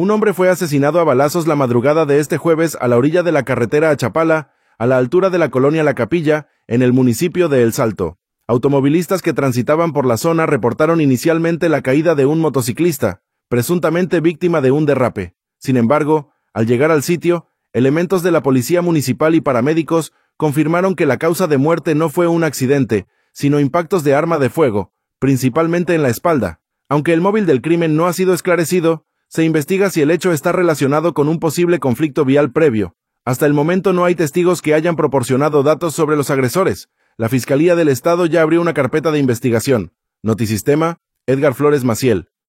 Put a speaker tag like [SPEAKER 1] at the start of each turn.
[SPEAKER 1] Un hombre fue asesinado a balazos la madrugada de este jueves a la orilla de la carretera a Chapala, a la altura de la colonia La Capilla, en el municipio de El Salto. Automovilistas que transitaban por la zona reportaron inicialmente la caída de un motociclista, presuntamente víctima de un derrape. Sin embargo, al llegar al sitio, elementos de la policía municipal y paramédicos confirmaron que la causa de muerte no fue un accidente, sino impactos de arma de fuego, principalmente en la espalda. Aunque el móvil del crimen no ha sido esclarecido, se investiga si el hecho está relacionado con un posible conflicto vial previo. Hasta el momento no hay testigos que hayan proporcionado datos sobre los agresores. La Fiscalía del Estado ya abrió una carpeta de investigación. Notisistema, Edgar Flores Maciel.